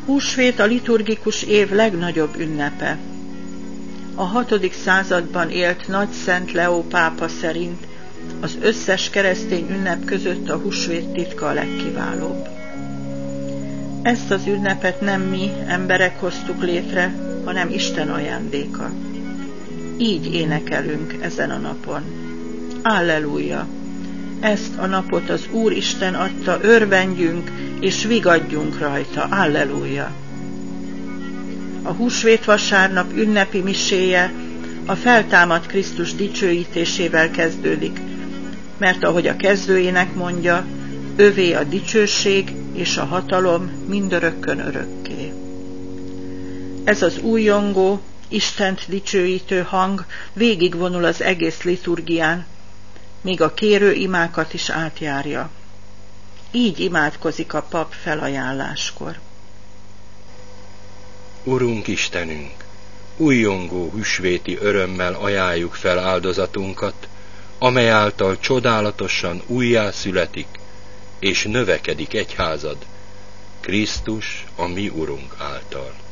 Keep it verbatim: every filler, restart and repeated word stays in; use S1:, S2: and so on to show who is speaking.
S1: Húsvét a liturgikus év legnagyobb ünnepe. A hatodik században élt Nagy Szent Leó pápa szerint az összes keresztény ünnep között a húsvét titka a legkiválóbb. Ezt az ünnepet nem mi, emberek hoztuk létre, hanem Isten ajándéka. Így énekelünk ezen a napon. Alleluja! Ezt a napot az Úr Isten adta, örvendjünk és vigadjunk rajta. Alleluja! A húsvét vasárnap ünnepi miséje a feltámadt Krisztus dicsőítésével kezdődik, mert ahogy a kezdőjének mondja, övé a dicsőség és a hatalom mindörökkön örökké. Ez az újongó, Istent dicsőítő hang végigvonul az egész liturgián, még a kérő imákat is átjárja. Így imádkozik a pap felajánláskor.
S2: Urunk Istenünk, újongó húsvéti örömmel ajánljuk fel áldozatunkat, amely által csodálatosan újjászületik és növekedik egyházad, Krisztus a mi Urunk által.